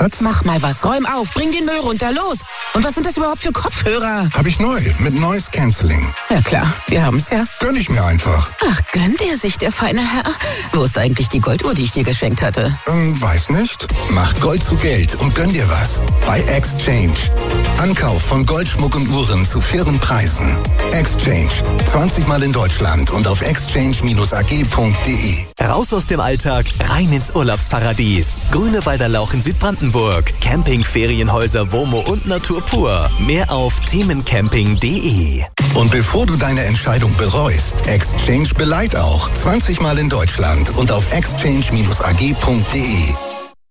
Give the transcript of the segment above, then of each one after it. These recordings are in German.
Schatz? Mach mal was, räum auf, bring den Müll runter, los. Und was sind das überhaupt für Kopfhörer? Hab ich neu, mit Noise Cancelling. Ja klar, wir haben's ja. Gönn ich mir einfach. Ach, gönnt er sich, der feine Herr. Wo ist eigentlich die Golduhr, die ich dir geschenkt hatte? Weiß nicht. Mach Gold zu Geld und gönn dir was. Bei Exchange. Ankauf von Goldschmuck und Uhren zu fairen Preisen. Exchange. 20 Mal in Deutschland und auf exchange-ag.de. Raus aus dem Alltag, rein ins Urlaubsparadies. Grünewalder Lauch in Südbrandenburg. Camping, Ferienhäuser, WOMO und Natur pur. Mehr auf themencamping.de. Und bevor du deine Entscheidung bereust, Exchange beleiht auch. 20 Mal in Deutschland und auf exchange-ag.de.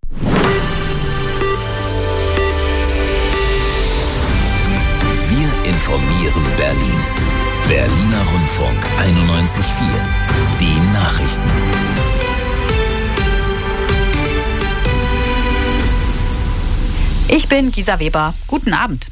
Wir informieren Berlin. Berliner Rundfunk 91.4. Die Nachrichten. Ich bin Gisa Weber. Guten Abend.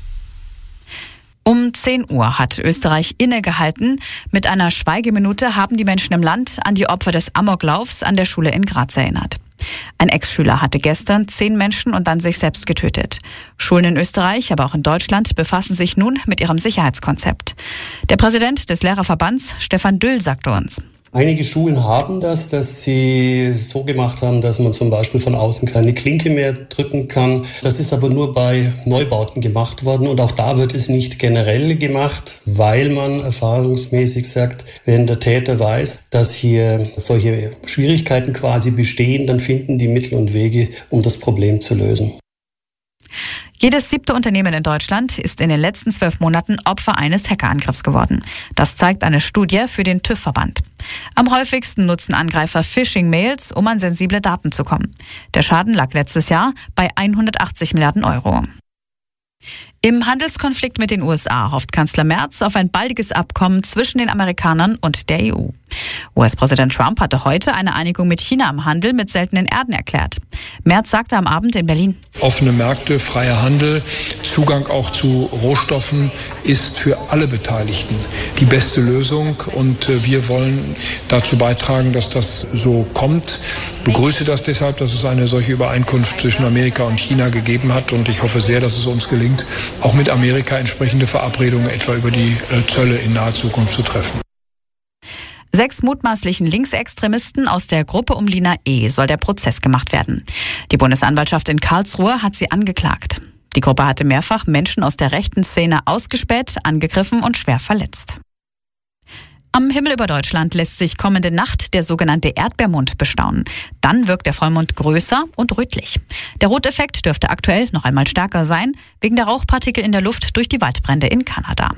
Um 10 Uhr hat Österreich innegehalten. Mit einer Schweigeminute haben die Menschen im Land an die Opfer des Amoklaufs an der Schule in Graz erinnert. Ein Ex-Schüler hatte gestern 10 Menschen und dann sich selbst getötet. Schulen in Österreich, aber auch in Deutschland befassen sich nun mit ihrem Sicherheitskonzept. Der Präsident des Lehrerverbands, Stefan Düll, sagte uns: Einige Schulen haben das, dass sie so gemacht haben, dass man zum Beispiel von außen keine Klinke mehr drücken kann. Das ist aber nur bei Neubauten gemacht worden und auch da wird es nicht generell gemacht, weil man erfahrungsmäßig sagt, wenn der Täter weiß, dass hier solche Schwierigkeiten quasi bestehen, dann finden die Mittel und Wege, um das Problem zu lösen. Jedes 7. Unternehmen in Deutschland ist in den letzten 12 Monaten Opfer eines Hackerangriffs geworden. Das zeigt eine Studie für den TÜV-Verband. Am häufigsten nutzen Angreifer Phishing-Mails, um an sensible Daten zu kommen. Der Schaden lag letztes Jahr bei 180 Milliarden Euro. Im Handelskonflikt mit den USA hofft Kanzler Merz auf ein baldiges Abkommen zwischen den Amerikanern und der EU. US-Präsident Trump hatte heute eine Einigung mit China am Handel mit seltenen Erden erklärt. Merz sagte am Abend in Berlin: Offene Märkte, freier Handel, Zugang auch zu Rohstoffen ist für alle Beteiligten die beste Lösung. Und wir wollen dazu beitragen, dass das so kommt. Ich begrüße das deshalb, dass es eine solche Übereinkunft zwischen Amerika und China gegeben hat. Und ich hoffe sehr, dass es uns gelingt, auch mit Amerika entsprechende Verabredungen etwa über die Zölle in naher Zukunft zu treffen. 6 mutmaßlichen Linksextremisten aus der Gruppe um Lina E. soll der Prozess gemacht werden. Die Bundesanwaltschaft in Karlsruhe hat sie angeklagt. Die Gruppe hatte mehrfach Menschen aus der rechten Szene ausgespäht, angegriffen und schwer verletzt. Am Himmel über Deutschland lässt sich kommende Nacht der sogenannte Erdbeermond bestaunen. Dann wirkt der Vollmond größer und rötlich. Der Roteffekt dürfte aktuell noch einmal stärker sein, wegen der Rauchpartikel in der Luft durch die Waldbrände in Kanada.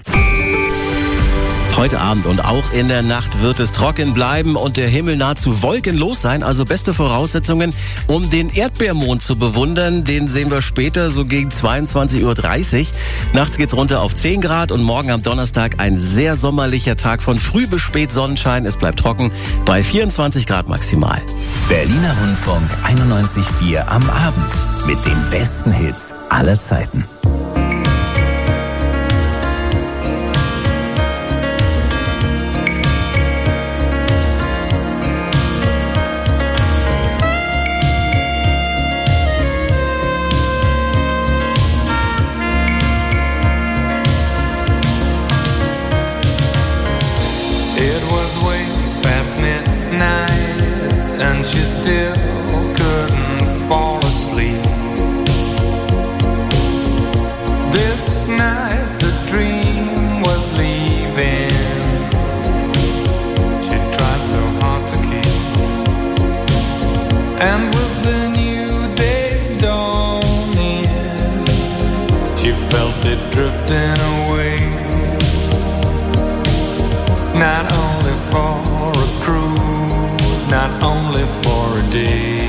Heute Abend und auch in der Nacht wird es trocken bleiben und der Himmel nahezu wolkenlos sein. Also beste Voraussetzungen, um den Erdbeermond zu bewundern. Den sehen wir später so gegen 22:30 Uhr. Nachts geht's runter auf 10 Grad und morgen am Donnerstag ein sehr sommerlicher Tag von früh bis spät Sonnenschein. Es bleibt trocken bei 24 Grad maximal. Berliner Rundfunk 91.4 am Abend mit den besten Hits aller Zeiten. She still couldn't fall asleep. This night the dream was leaving. She tried so hard to keep. And with the new day's dawning, she felt it drifting away. Not only for a cruise, not only for a day.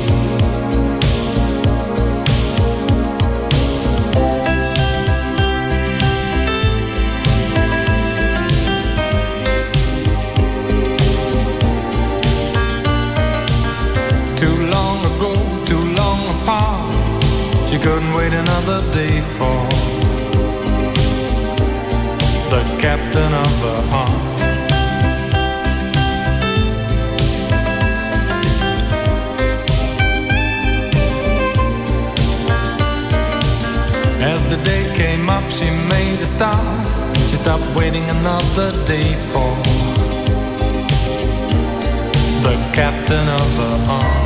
Too long ago, too long apart, she couldn't wait another day for the captain of her heart. the day came up, she made a start. She stopped waiting another day for the captain of her heart.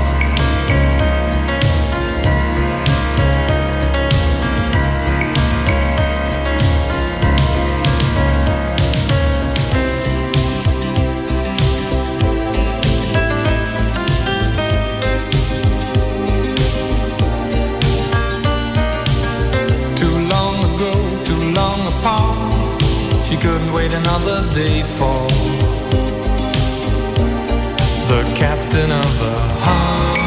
She couldn't wait another day for the captain of her heart.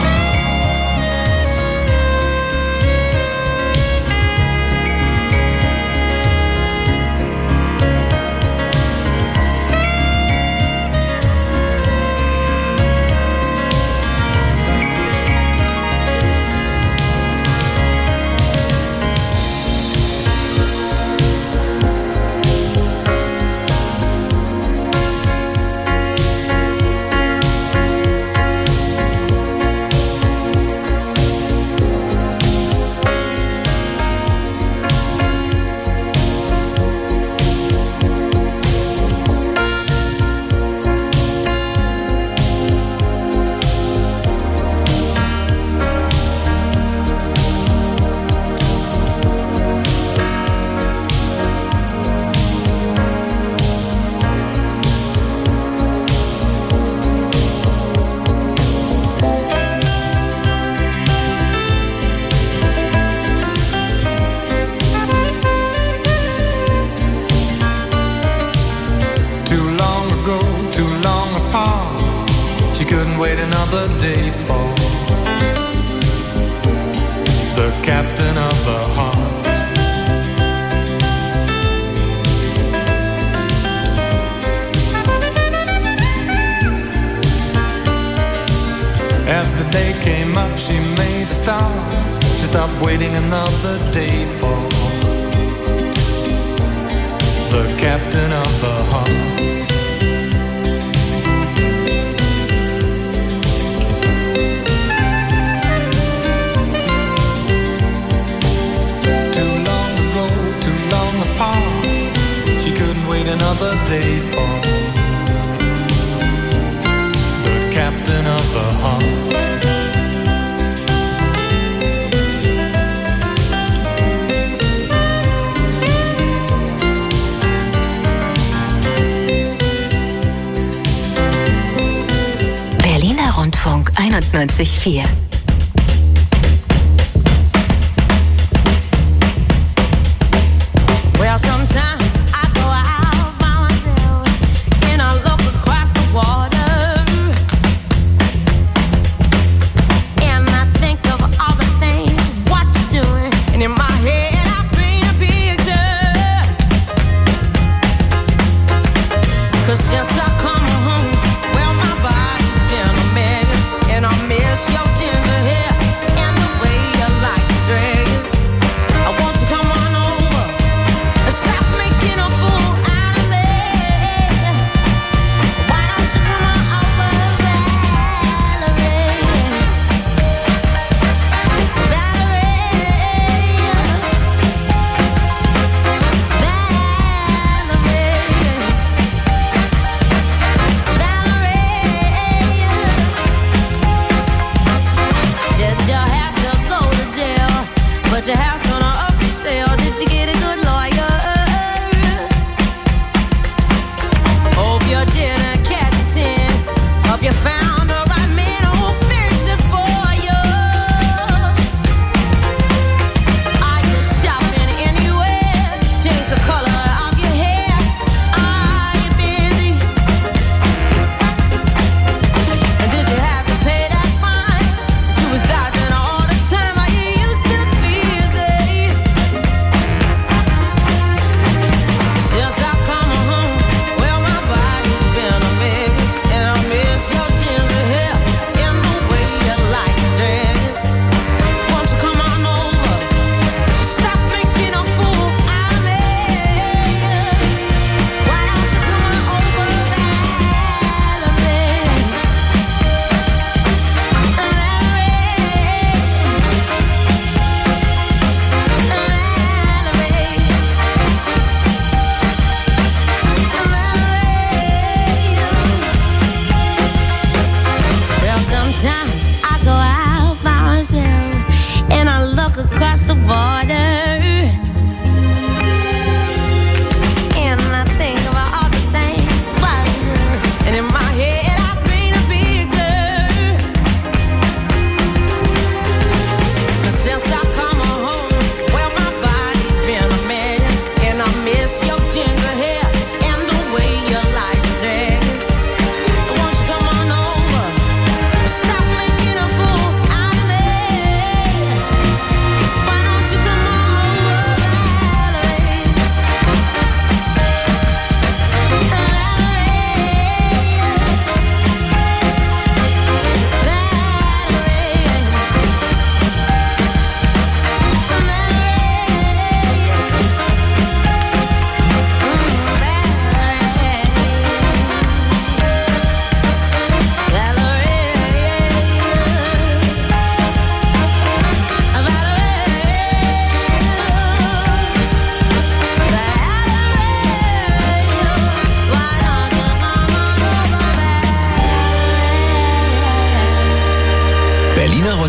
As the day came up, she made a start. She stopped waiting another day for the captain of her heart. Too long ago, too long apart, she couldn't wait another day for the captain of her heart. Berliner Rundfunk 91,4. Well, sometimes I go out by myself and I look across the water, and I think of all the things what you're doing, and in my head I paint a picture. 'Cause since I come home, well, my body's been a mess, and I miss your tender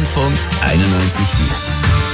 Rundfunk 91.4.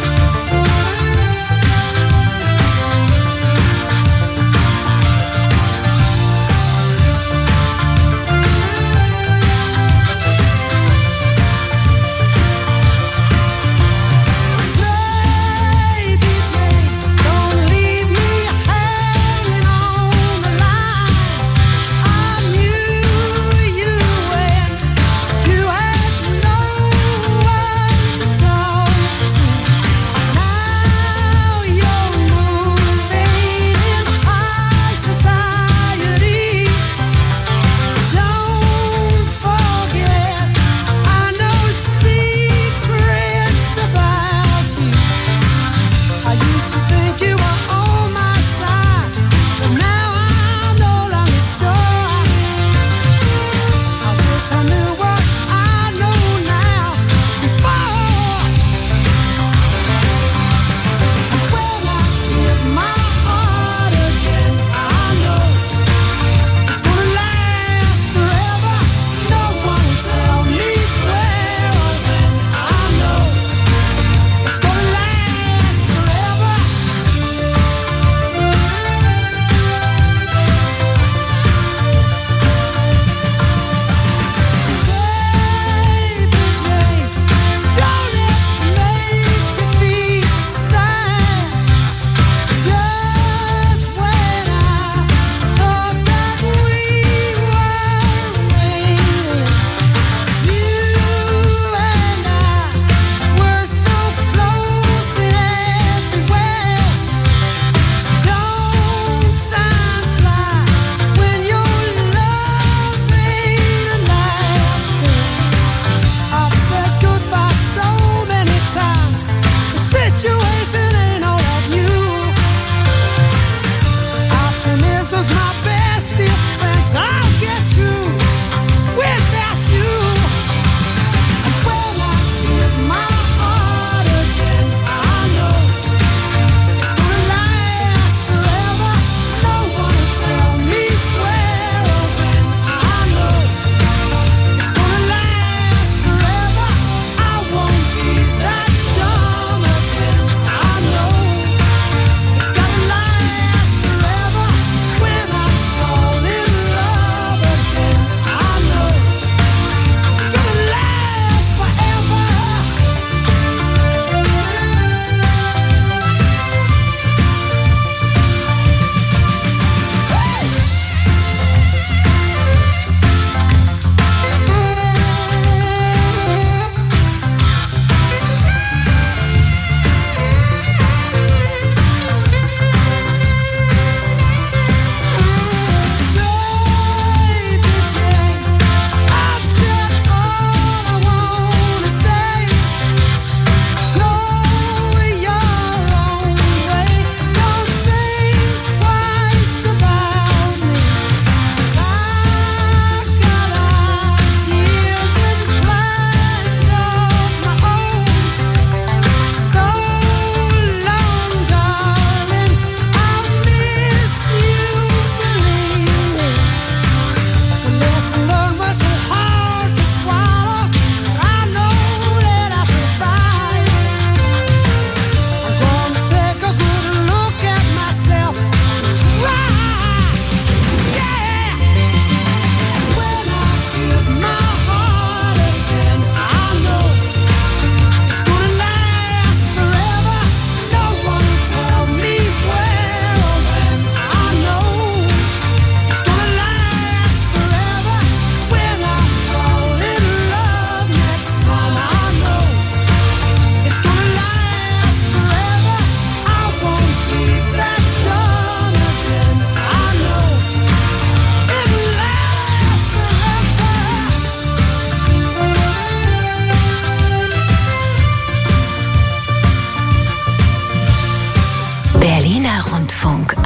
Rundfunk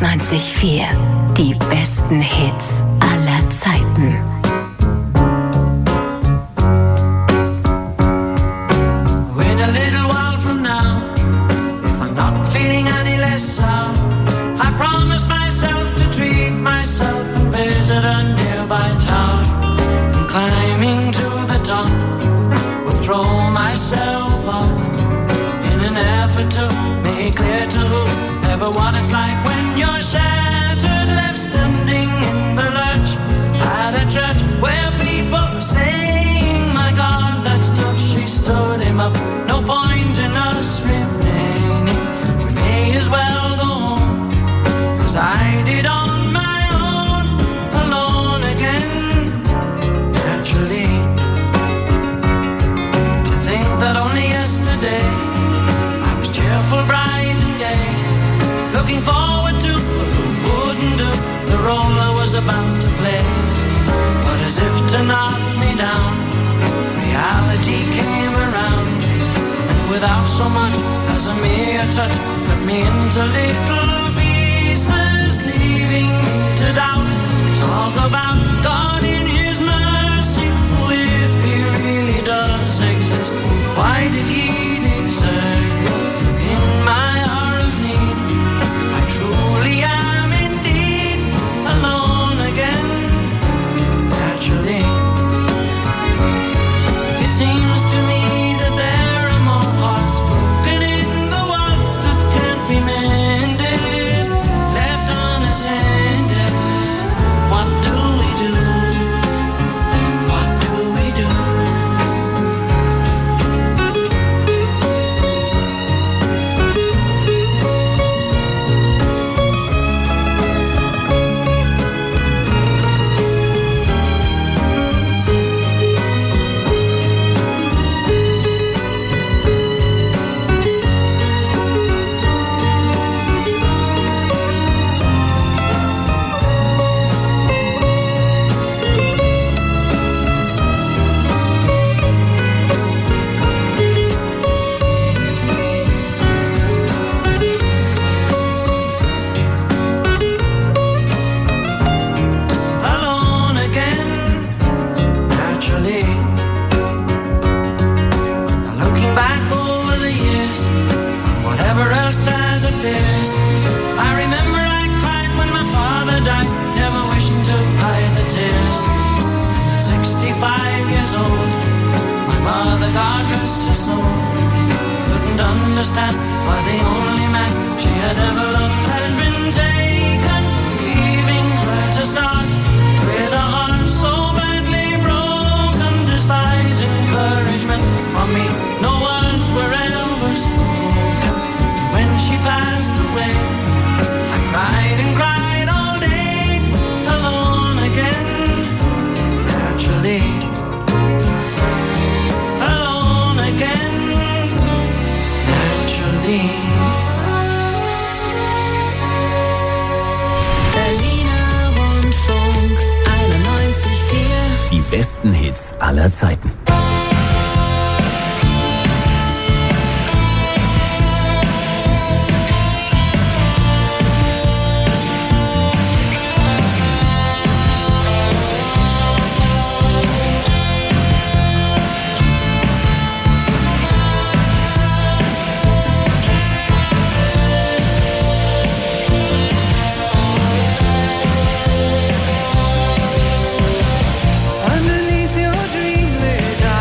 91.4. Die besten Hits aller Zeiten. In a little while from now, if I'm not feeling any less sound, I promise myself to treat myself and visit a nearby town. And climbing to the top, will throw myself effort to make clear to whoever what it's like when you're shattered, left standing in the lurch at a church where people were saying, my God, that's tough. She stood him up. No point in us remaining. We may as well go home, 'cause I did on my own, alone again. Naturally, to think that only yesterday I was cheerful, bright and gay, looking forward to what wouldn't do the role I was about to play. But as if to knock me down, reality came around, and without so much as a mere touch, cut me into little pieces, leaving me to doubt. Talk about God in His mercy, if He really does exist, why did He desert me in my hour of need? I truly am indeed alone again. Naturally, it seems to me that there are more hearts broken in the world that can't be mended, left unattended. What do we do? What do we do? Alone again, naturally. Looking back over the years, whatever else that appears, I remember I cried when my father died, never wishing to hide the tears. At 65 years old, my mother, God rest her soul, couldn't understand why the only man she had ever loved had been taken, leaving her to start with a heart so badly broken. Despite encouragement from me, no words were ever spoken. When she passed away, I cried and cried all day, alone again. Naturally, alone again. Naturally. Berliner Rundfunk 91,4. Die besten Hits aller Zeiten. Underneath your dream lay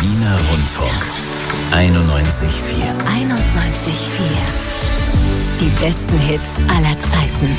Berliner Rundfunk 91,4. 91,4. Die besten Hits aller Zeiten.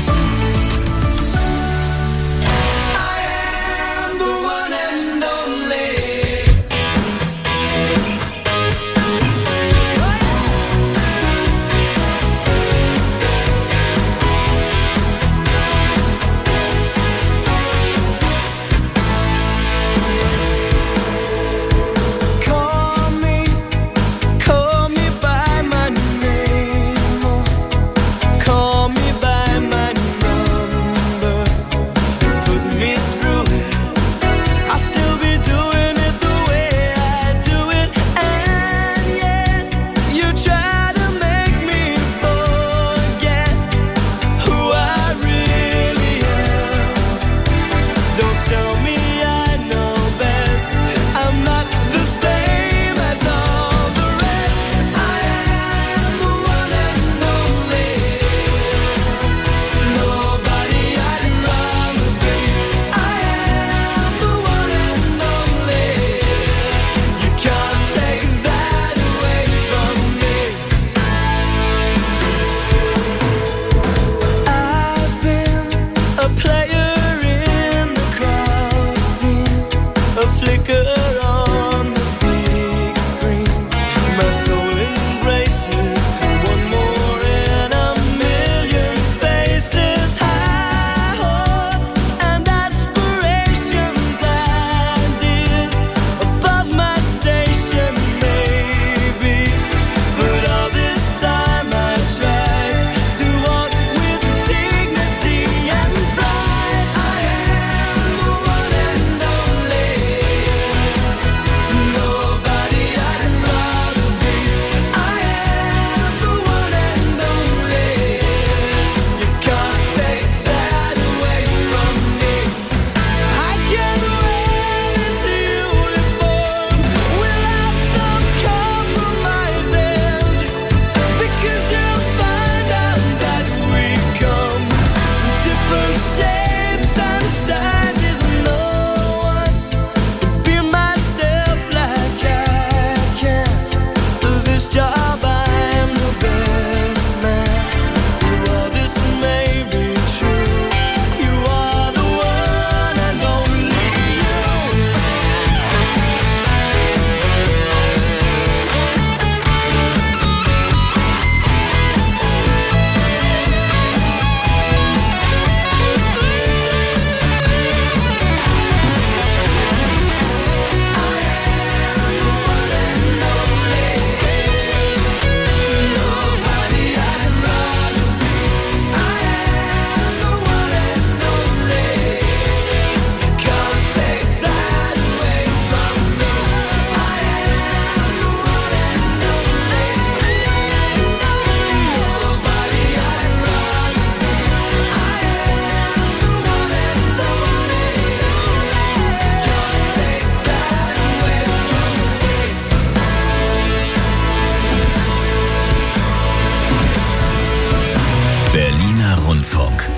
Rundfunk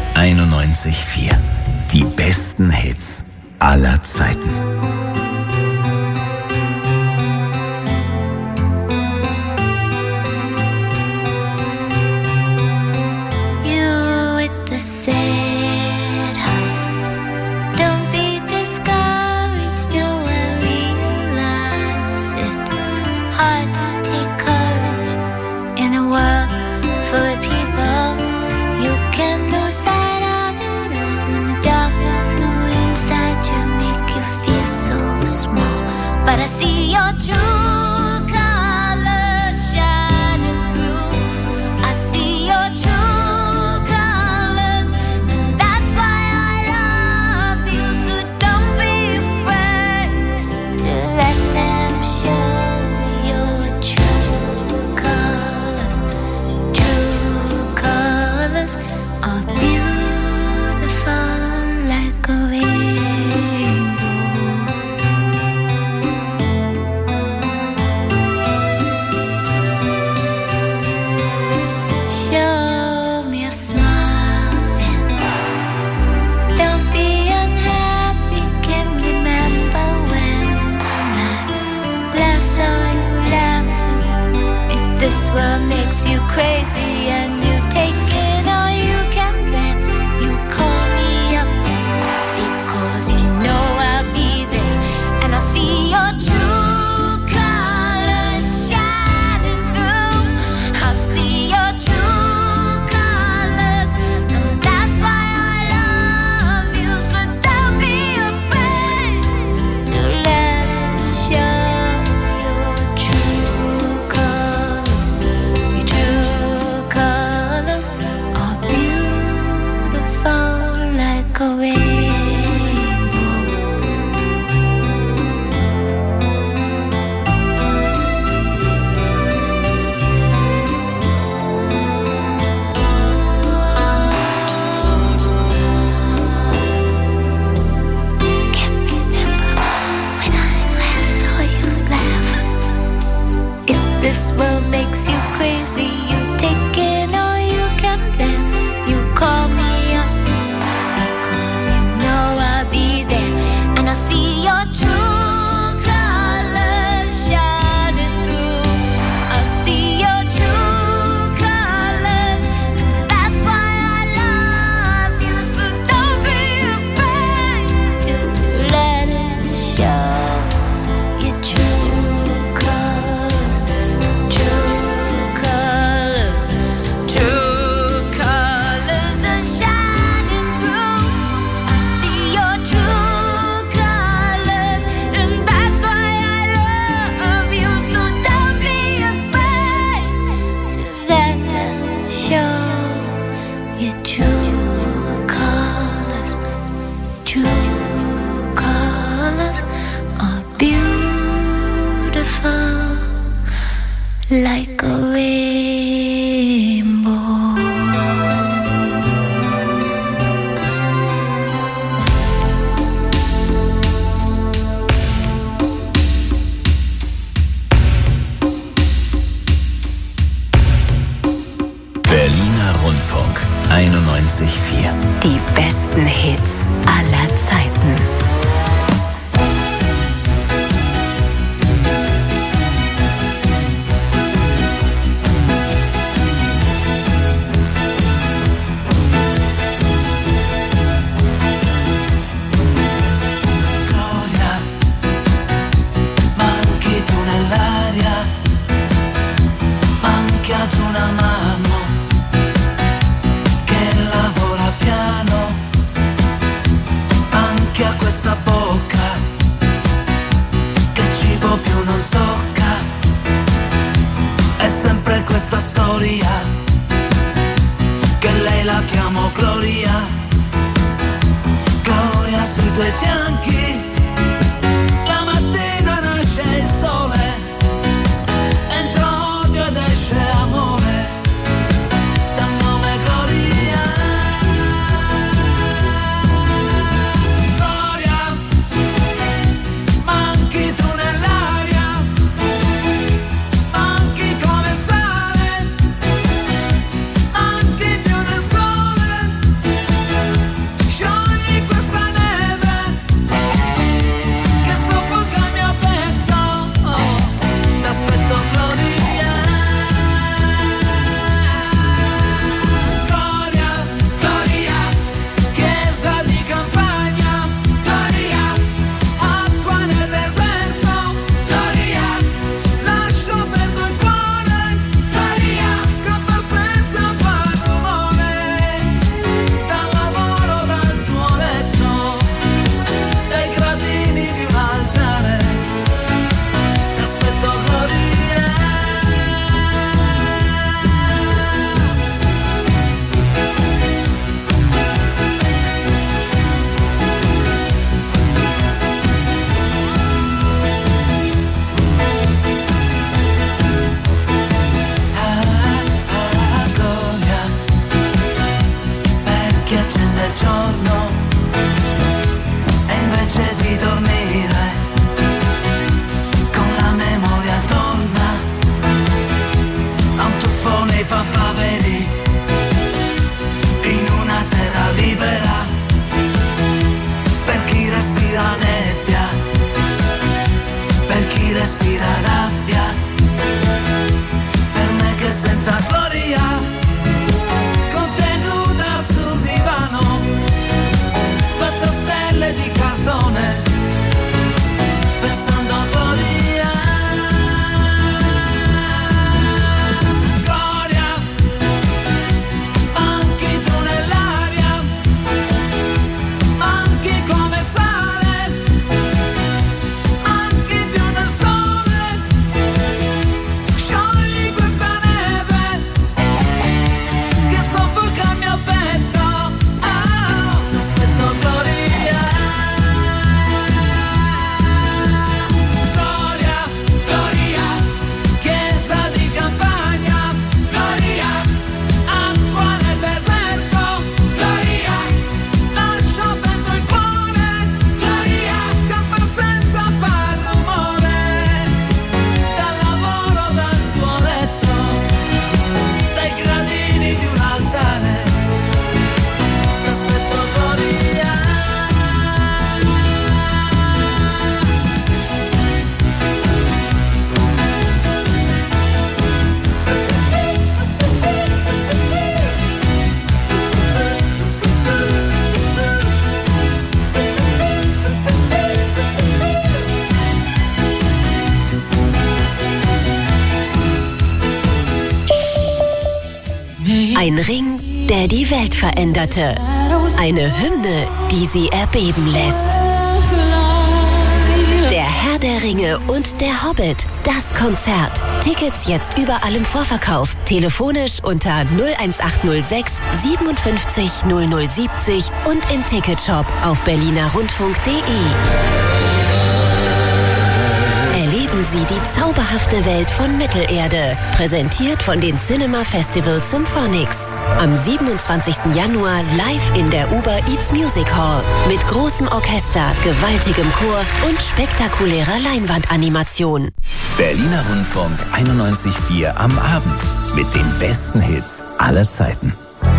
91,4. Die besten Hits aller Zeiten. But I see your true colors shining through. I see your true colors, and that's why I love you. So don't be afraid to let them show your true colors. True colors are beautiful like a rainbow. like a rainbow. Berliner Rundfunk 91.4. Die besten Hits aller Zeiten. Ein Ring, der die Welt veränderte. Eine Hymne, die sie erbeben lässt. Der Herr der Ringe und der Hobbit. Das Konzert. Tickets jetzt überall im Vorverkauf. Telefonisch unter 01806 57 0070 und im Ticketshop auf berlinerrundfunk.de. Erleben Sie die zauberhafte Welt von Mittelerde. Präsentiert von den Cinema Festival Symphonics. Am 27. Januar live in der Uber Eats Music Hall. Mit großem Orchester, gewaltigem Chor und spektakulärer Leinwandanimation. Berliner Rundfunk 91.4 am Abend. Mit den besten Hits aller Zeiten.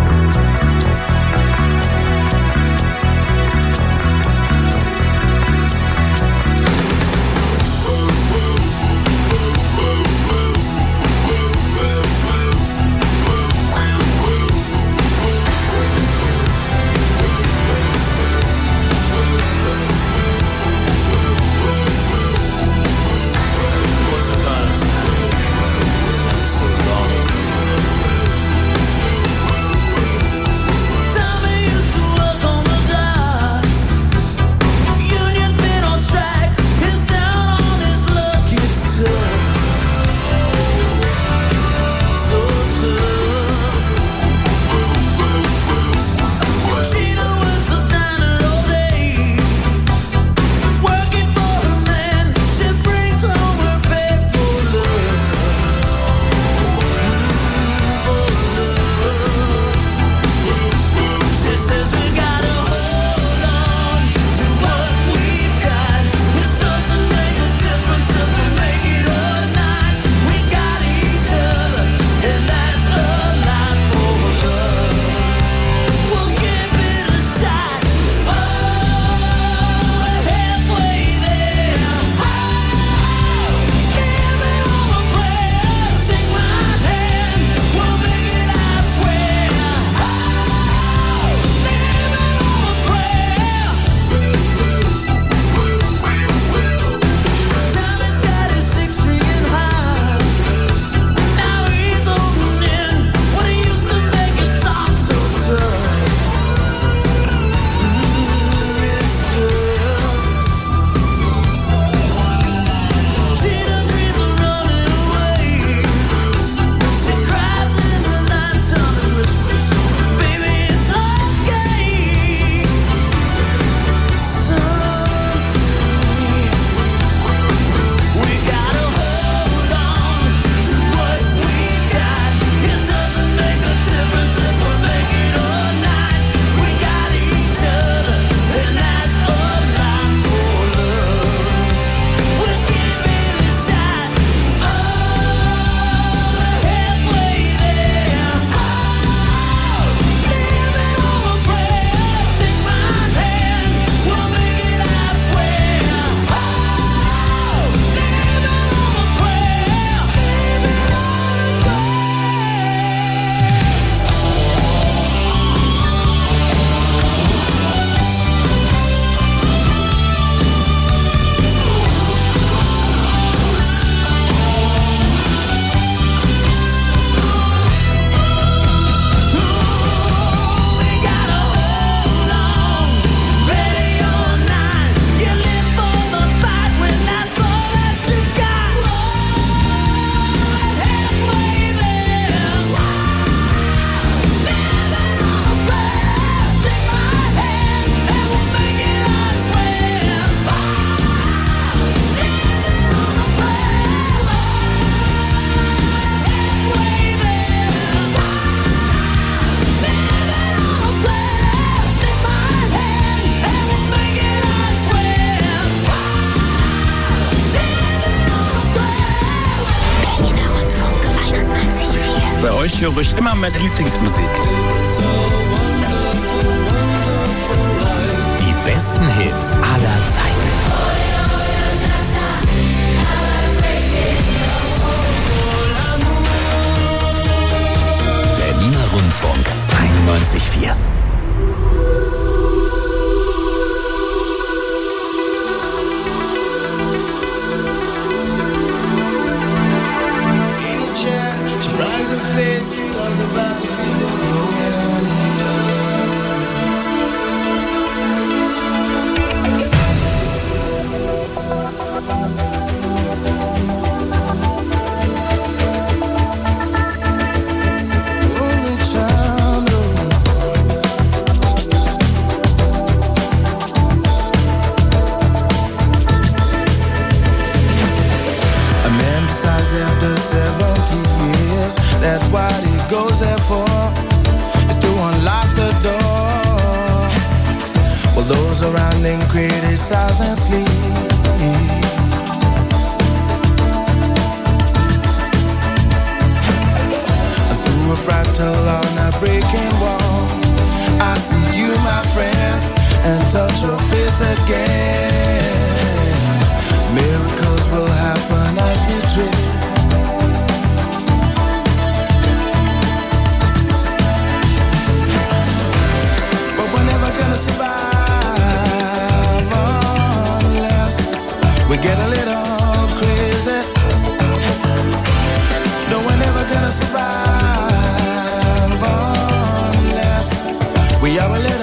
Ich höre ich immer meine Lieblingsmusik. Die besten Hits aller Zeiten. Berliner Rundfunk 91.4. That's what he goes there for, is to unlock the door. Well, those around him criticize and sleep. Through a fractal on a breaking wall, I see you, my friend, and touch your face again. Miracles will happen as we dream. But we're never gonna survive unless we get a little crazy. No, we're never gonna survive unless we are a little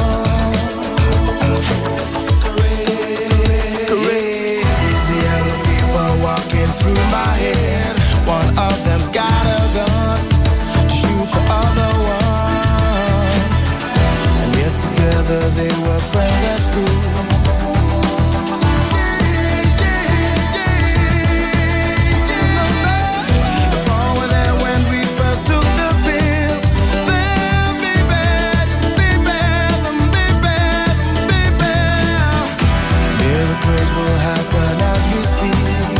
through my head. One of them's got a gun to shoot the other one, and yet together they were friends at school. The fall were there when we first took the pill. Then baby, miracles will happen as we speak.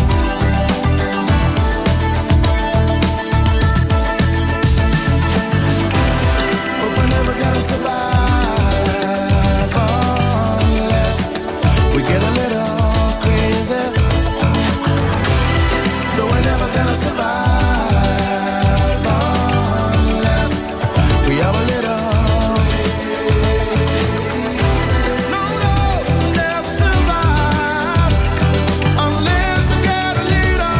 Get a little crazy. No, we're never gonna survive unless we are a little. No, we'll never survive unless we get a little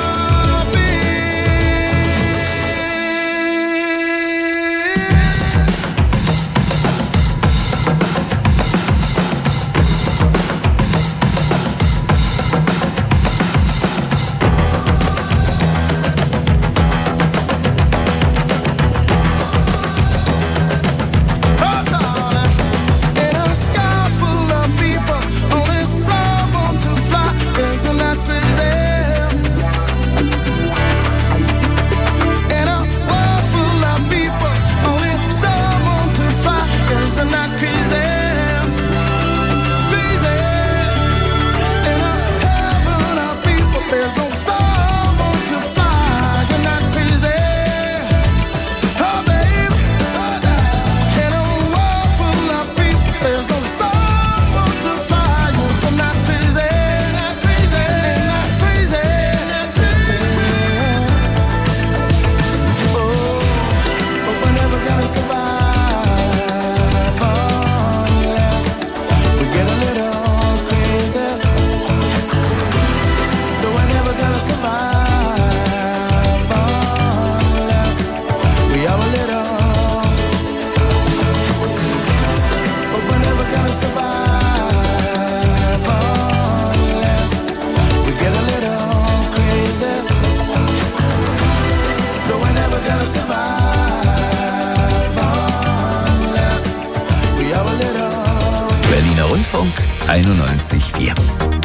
Berliner Rundfunk 91,4.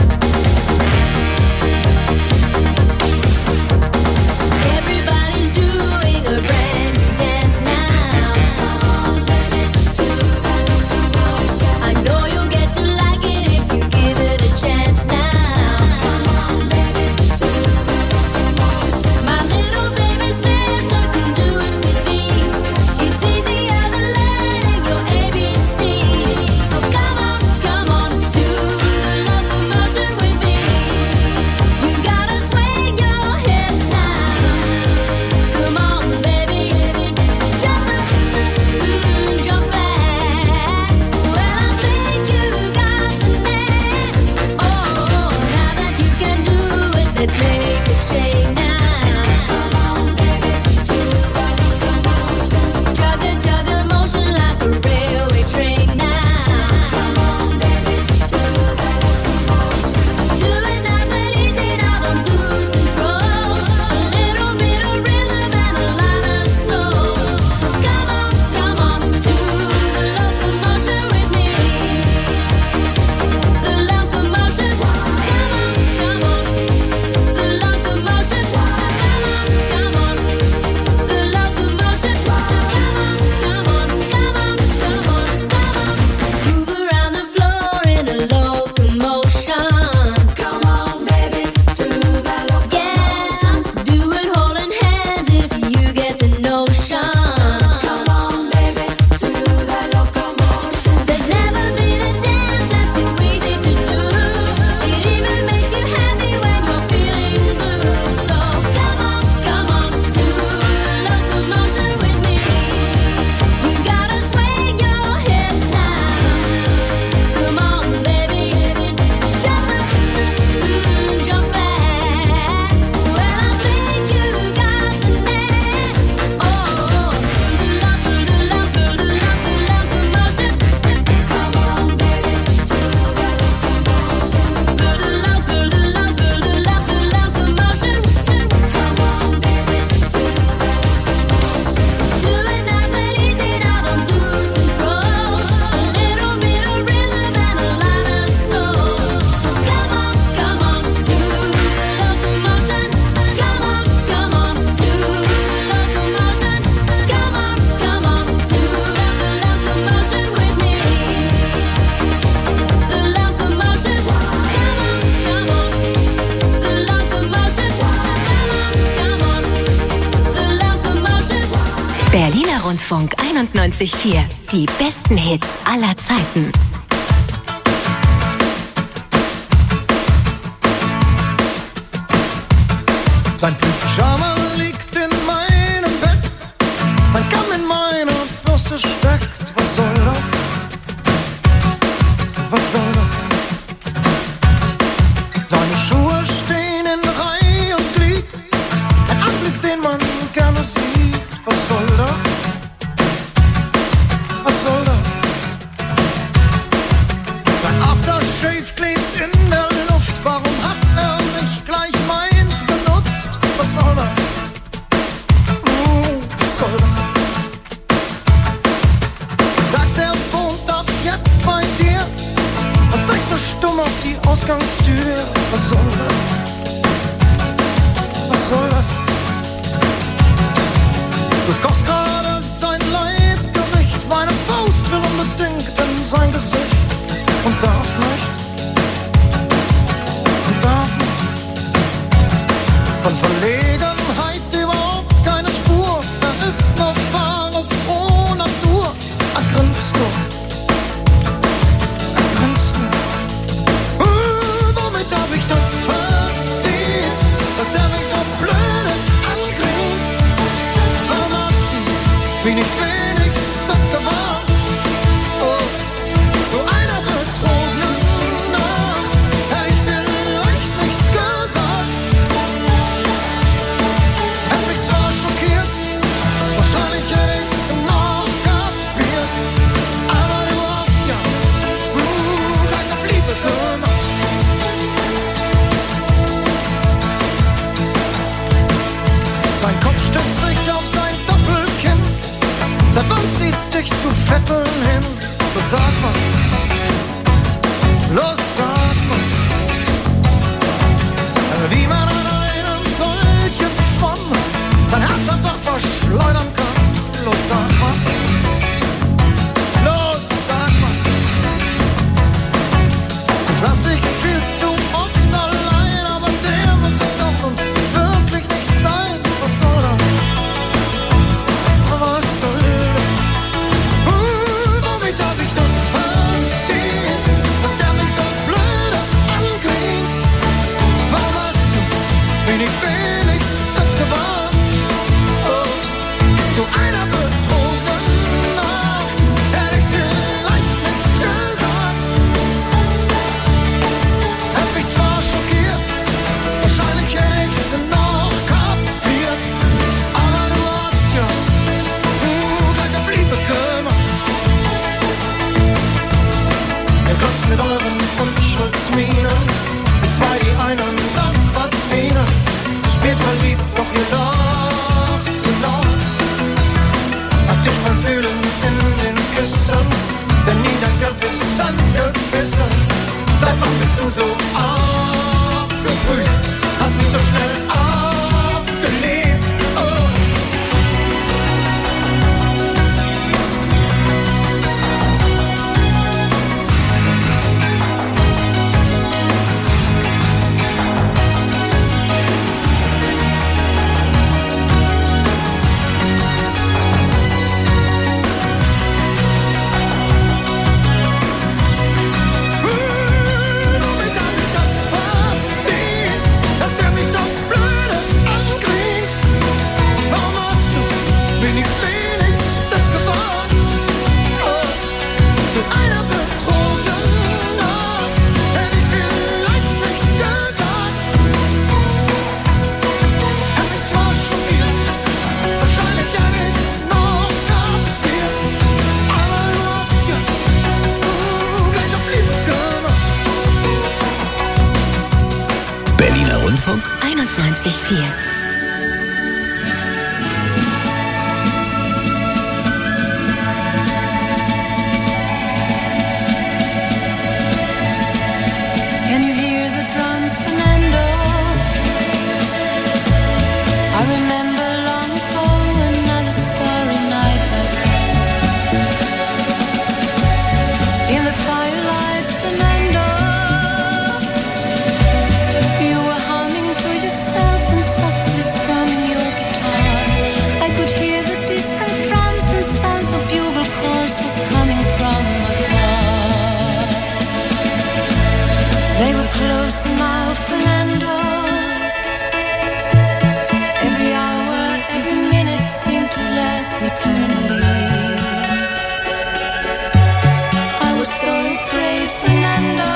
Everybody's doing a brand new dance now. I know you'll get to like it if you give it a chance now. My little baby sister can do it with ease. It's easier than learning your ABC. So come on, do the love of Rundfunk 91.4. Die besten Hits aller Zeiten. Sein Pyjama liegt in meinem Bett, sein Kamm in meiner Brust steckt. Was soll das? Was soll das? Seine Schuhe stehen in Reihe und Glied, ein Anblick, den man gerne sieht. Was soll das? Was soll das? Sein Aftershave klebt in der Luft, warum hat er nicht gleich meins benutzt? Was soll das? Was soll das? Sagst, er wohnt ab jetzt bei dir und zeigst nur stumm auf die Ausgangstür. Was soll das? Was soll das? Du kochst gerade sein Leibgericht, meine Faust will unbedingt in sein Gesicht und darf nicht. Und darf nicht. Von Verlegenheit überhaupt keine Spur, er ist noch wahre frohe Natur. Er grinst nur. Er grinst nur. Womit hab ich das verdient, dass der mich so blöde angrinst? Warum hast du bin ich wenigstens gewarnt? Oh, zu einer betrogenen Nacht hätte ich vielleicht nichts gesagt. Hätte mich zwar schockiert, wahrscheinlich hätte ich's noch kapiert, aber du hast ja gleich auf Liebe gemacht. Sein Kopf stützt sich auf sein Doppelkinn. Seit wann zieht's dich zu Vetteln hin? So sag was, los sag was. Wie man an einem solchen Schwamm sein Herz einfach verschleudern kann. Los sag was, los sag was. Ich lass dich viel zu oft allein, aber der muss es doch nun wirklich nicht sein. Was soll das? Was soll das? Womit hab ich das verdient, dass der mich so blöde angrinst? Warum hast du wenig wenigstens gewarnt? Oh, zu einer betrogenen Nacht hätte ich vielleicht nichts gesagt. Hätte mich zwar schockiert, wahrscheinlich hätte ich's noch kapiert, aber du hast ja gleich auf Liebe gemacht. Ihr glotzt mit euren Unschuldsmienen, wie zwei, die einen Tag verdienen. Spielt verliebt, doch ihr lacht zu laut. Habt dich beim Fühlen in den Küssen, denn nie dein Gewissen gebissen. Seit wann bist du so abgebrüht? Hast mich so schnell abgelehnt. Oh. Womit hab ich das verdient, dass der mich so blöde angrinst? Warum hast du wenig wenigstens gewarnt? Oh, zu einer betrogenen Nacht hätte ich vielleicht nichts gesagt. Hätte mich zwar schockiert, wahrscheinlich hätte ich's noch kapiert, aber du hast ja gleich auf Liebe gemacht. Berliner Rundfunk 91.4. Can you hear the drums, Fernando? I remember long ago another starry night like this. In the firelight, Fernando, you were humming to yourself and softly Fernando. Every hour, every minute seemed to last eternally. I was so afraid, Fernando.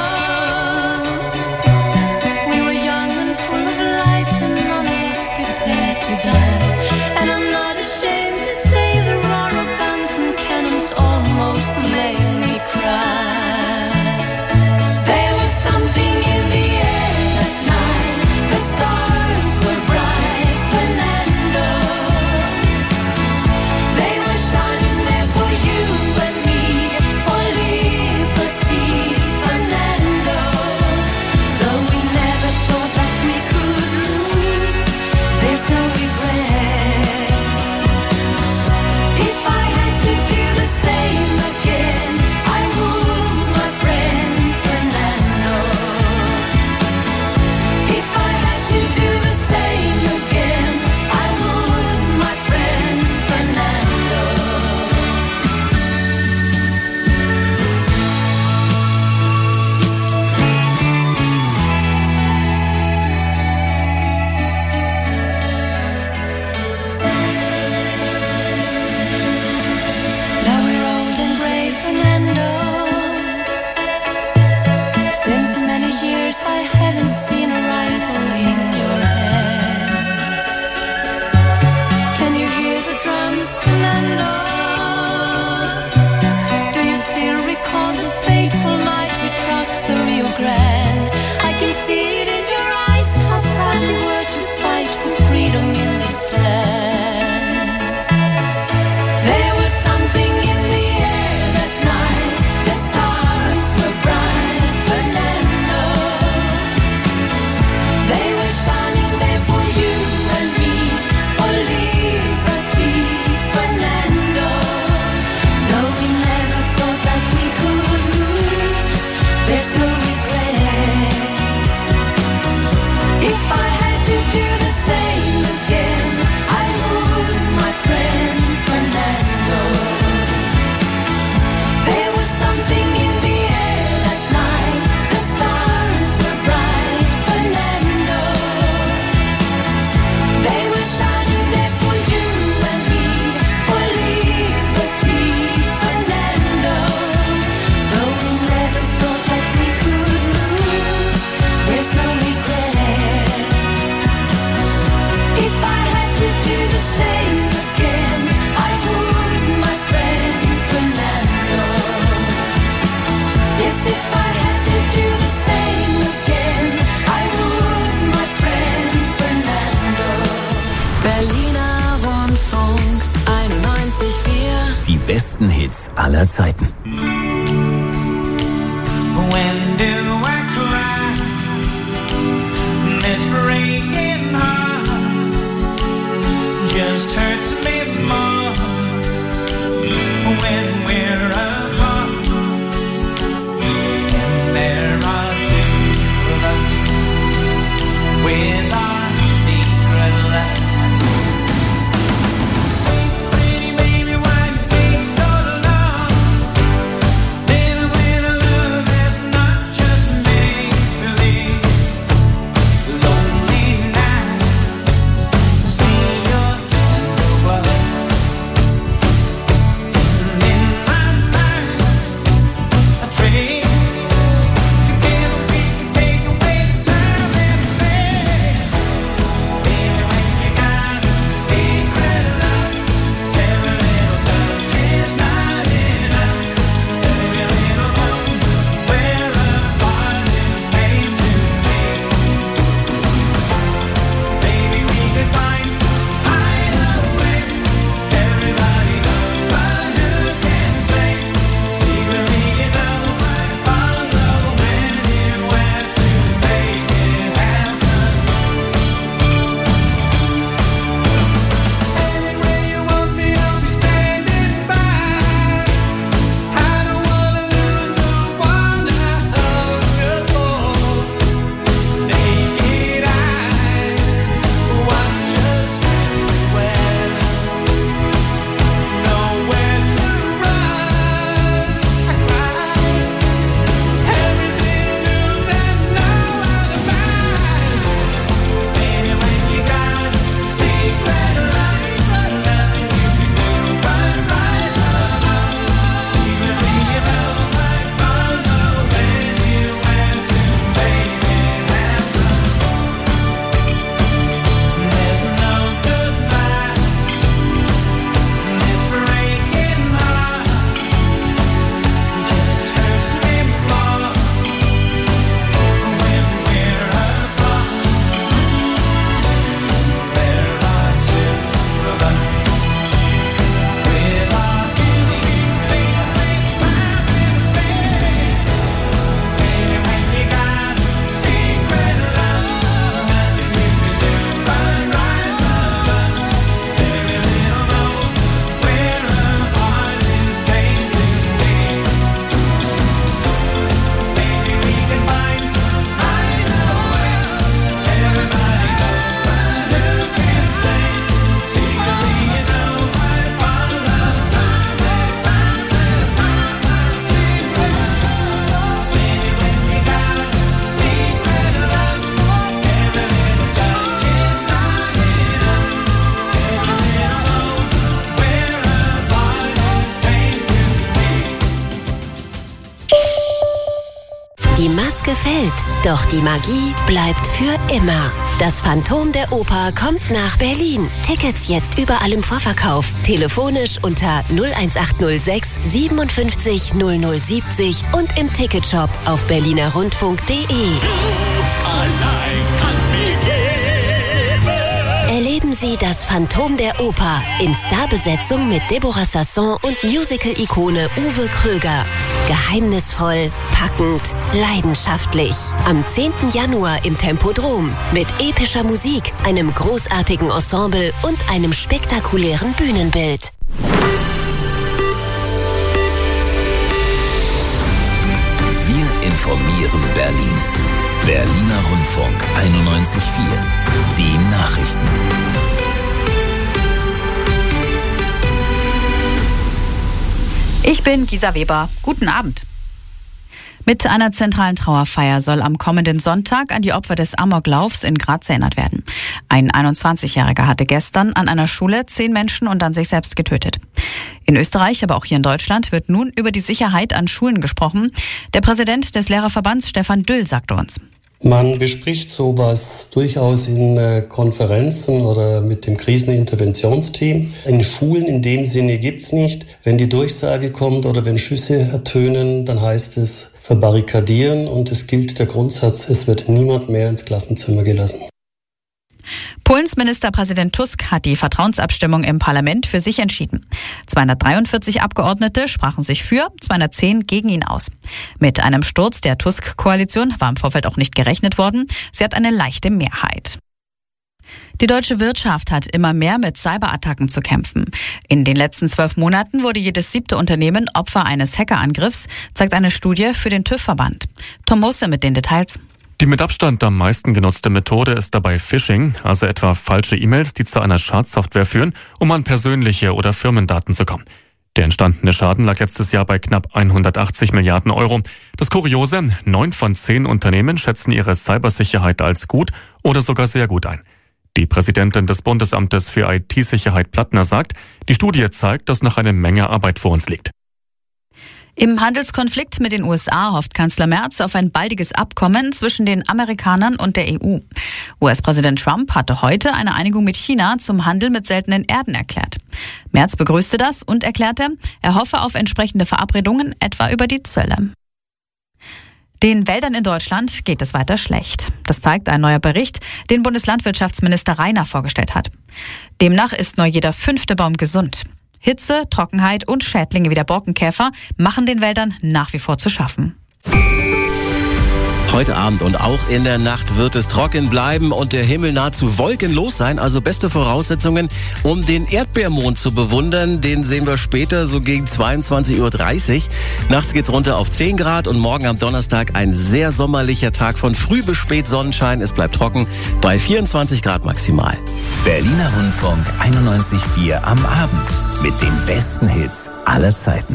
We were young and full of life, and none of us prepared to die. And I'm not ashamed to say the roar of guns and cannons almost made me cry. There was something in the air that night. The stars were bright, Fernando. They were shining there for you and me, for liberty, Fernando. Though we never thought that we could lose, there's no regret. If I had to do the same again, I would, my friend Fernando. If I had to do the same again, I would, my friend Fernando. Now we're old and gray, Fernando. Since many years I haven't seen a rifle in your hand. Can you hear the drums, Fernando? Do you still recall the fateful night we crossed the Rio Grande? I can see it in your eyes, how proud you were to fight for freedom in this land. There was something in the air that night. The stars were bright, Fernando. They were shining there for you and me, for liberty, Fernando. Though we never thought that we could lose, there's no regret. If I had to do the same again, I would, my friend Fernando. There was something in the air that night. The stars were bright, Fernando. They were shining there for you and me, for liberty, Fernando. Though we never thought that we could lose, there's no regret. If I had to do the same again, I would, my friend Fernando. Yes, if I had to do the same again, I would, my friend Fernando. Berliner Rundfunk 91,4. Die besten Hits aller Zeiten. When do I cry? This breaking heart just hurts me more when we're apart. And there are two of us with our secret love. Pretty baby, why you take so long? Living with a love that's not just me. verfällt, doch die Magie bleibt für immer. Das Phantom der Oper kommt nach Berlin. Tickets jetzt überall im Vorverkauf. Telefonisch unter 01806 57 0070 und im Ticketshop auf berlinerrundfunk.de. Erleben Sie das Phantom der Oper in Starbesetzung mit Deborah Sasson und Musical-Ikone Uwe Kröger. Geheimnisvoll, packend, leidenschaftlich. Am 10. Januar im Tempodrom mit epischer Musik, einem großartigen Ensemble und einem spektakulären Bühnenbild. Wir informieren Berlin. Berliner Rundfunk 91.4. Die Nachrichten. Ich bin Gisa Weber. Guten Abend. Mit einer zentralen Trauerfeier soll am kommenden Sonntag an die Opfer des Amoklaufs in Graz erinnert werden. Ein 21-Jähriger hatte gestern an einer Schule 10 Menschen und dann sich selbst getötet. In Österreich, aber auch hier in Deutschland, wird nun über die Sicherheit an Schulen gesprochen. Der Präsident des Lehrerverbands, Stefan Düll, sagte uns: Man bespricht sowas durchaus in Konferenzen oder mit dem Kriseninterventionsteam. In Schulen in dem Sinne gibt's nicht. Wenn die Durchsage kommt oder wenn Schüsse ertönen, dann heißt es verbarrikadieren und es gilt der Grundsatz, es wird niemand mehr ins Klassenzimmer gelassen. Polens Ministerpräsident Tusk hat die Vertrauensabstimmung im Parlament für sich entschieden. 243 Abgeordnete sprachen sich für, 210 gegen ihn aus. Mit einem Sturz der Tusk-Koalition war im Vorfeld auch nicht gerechnet worden. Sie hat eine leichte Mehrheit. Die deutsche Wirtschaft hat immer mehr mit Cyberattacken zu kämpfen. In den letzten 12 Monaten wurde jedes 7. Unternehmen Opfer eines Hackerangriffs, zeigt eine Studie für den TÜV-Verband. Tom Mosse mit den Details. Die mit Abstand am meisten genutzte Methode ist dabei Phishing, also etwa falsche E-Mails, die zu einer Schadsoftware führen, um an persönliche oder Firmendaten zu kommen. Der entstandene Schaden lag letztes Jahr bei knapp 180 Milliarden Euro. Das Kuriose, 9 von 10 Unternehmen schätzen ihre Cybersicherheit als gut oder sogar sehr gut ein. Die Präsidentin des Bundesamtes für IT-Sicherheit Plattner sagt, die Studie zeigt, dass noch eine Menge Arbeit vor uns liegt. Im Handelskonflikt mit den USA hofft Kanzler Merz auf ein baldiges Abkommen zwischen den Amerikanern und der EU. US-Präsident Trump hatte heute eine Einigung mit China zum Handel mit seltenen Erden erklärt. Merz begrüßte das und erklärte, er hoffe auf entsprechende Verabredungen, etwa über die Zölle. Den Wäldern in Deutschland geht es weiter schlecht. Das zeigt ein neuer Bericht, den Bundeslandwirtschaftsminister Rainer vorgestellt hat. Demnach ist nur jeder 5. Baum gesund. Hitze, Trockenheit und Schädlinge wie der Borkenkäfer machen den Wäldern nach wie vor zu schaffen. Heute Abend und auch in der Nacht wird es trocken bleiben und der Himmel nahezu wolkenlos sein. Also beste Voraussetzungen, um den Erdbeermond zu bewundern. Den sehen wir später so gegen 22:30 Uhr. Nachts geht's runter auf 10 Grad und morgen am Donnerstag ein sehr sommerlicher Tag von früh bis spät Sonnenschein. Es bleibt trocken bei 24 Grad maximal. Berliner Rundfunk 91.4 am Abend mit den besten Hits aller Zeiten.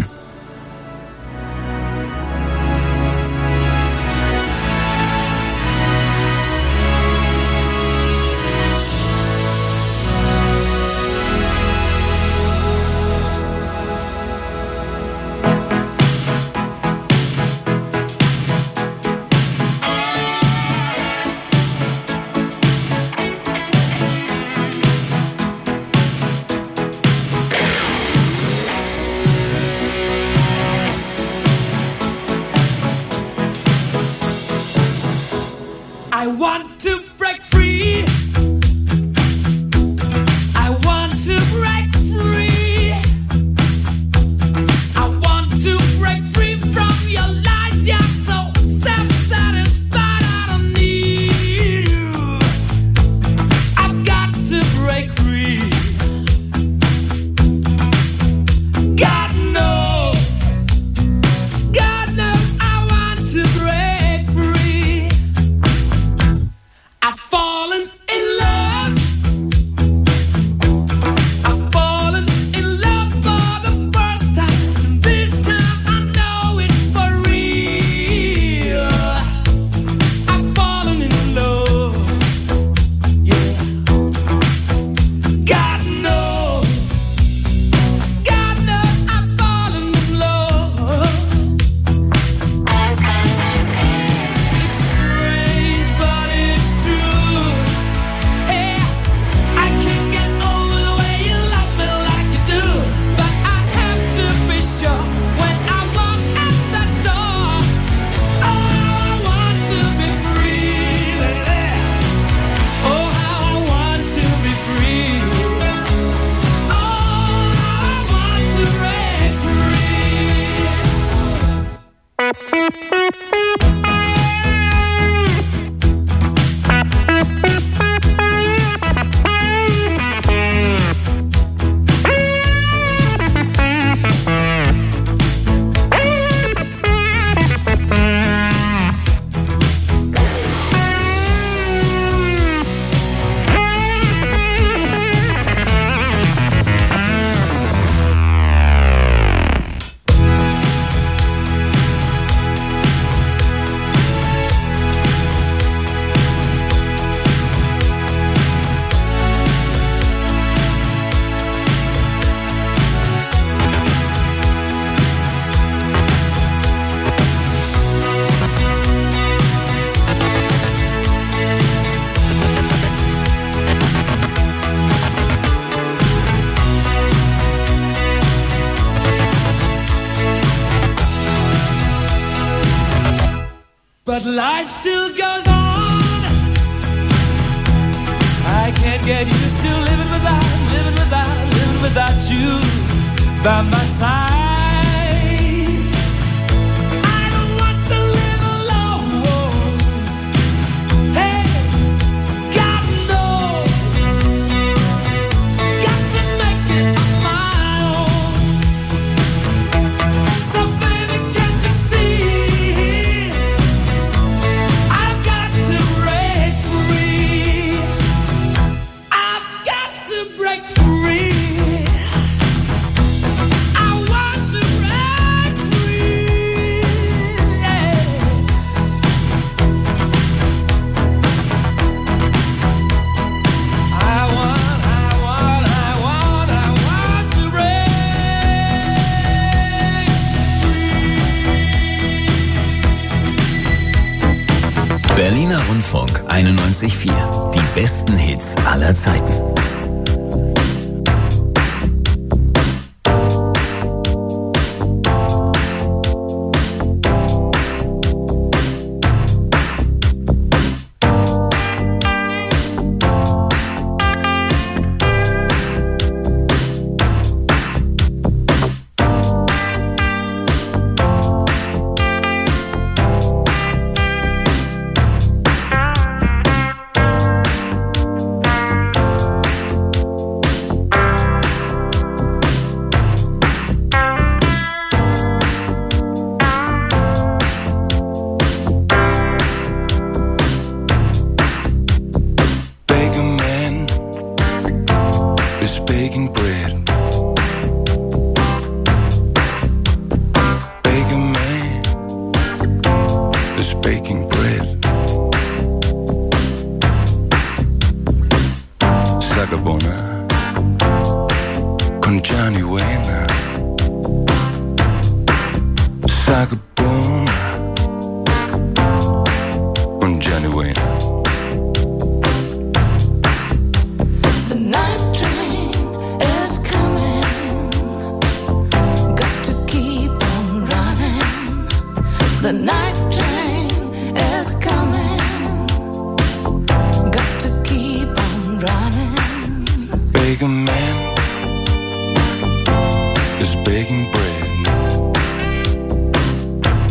get used to living without you by my side. I don't want to live alone. Hey, God knows, got to make it on my own. So baby, can't you see? I've got to break free. I've got to break free. Berliner Rundfunk 91.4. Die besten Hits aller Zeiten.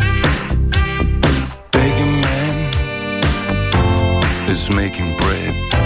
Making bread.